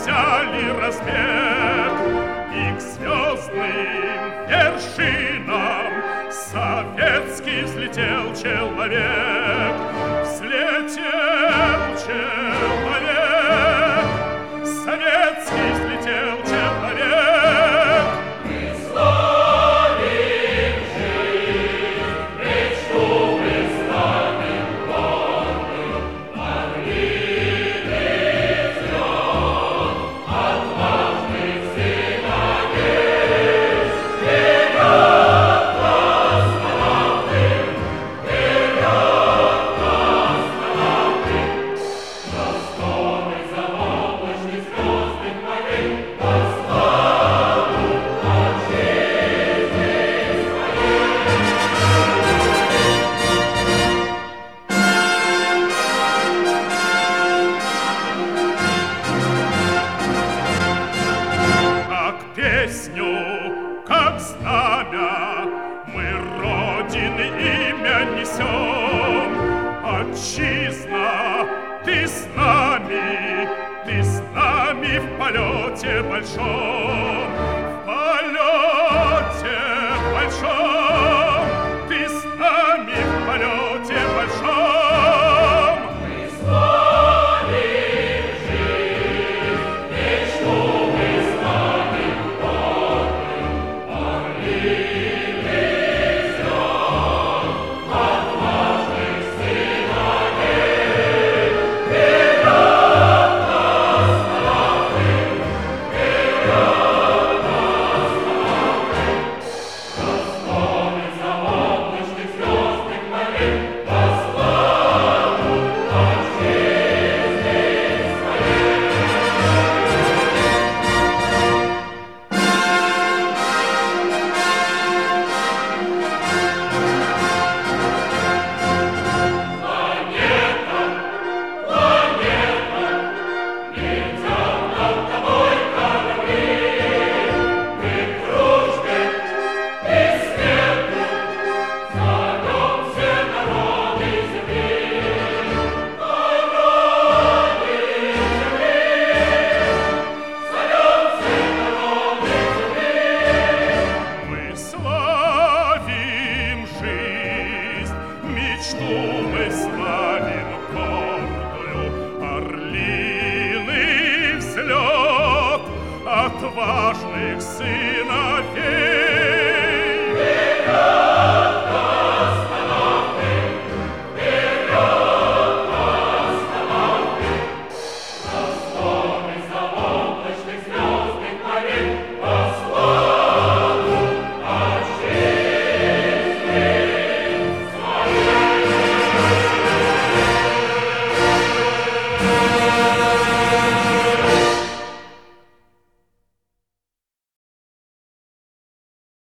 взяли разбег, и к звездным вершинам советский взлетел человек. Взлетел человек, советский взлетел человек. Мы славим жизнь, мечту мы славим гордый, орлиный взлет отважных сыновей. Вперед, космонавты, вперед, космонавты, просторы заоблачных звездных морей восстанут от жизни Как песню, как знамя, мы Родины имя несем. Отчизна, ты с нами в полете большом, в полете большом, ты с нами в полете большом. мы славим жизнь, мечту мы славим гордый, орлиный взлет отважных сыновей. Вперед, космонавты, вперед, космонавты, просторы заоблачных звездных морей восстанут от жизни своей. Планета, планета, летят над тобой корабли. Мы дружбе бессмертной зовем все народы земли. Народы земли, зовем все народы земли. Мы славим жизнь, мечту мы славим гордую, орлиный взлет отважных сыновей.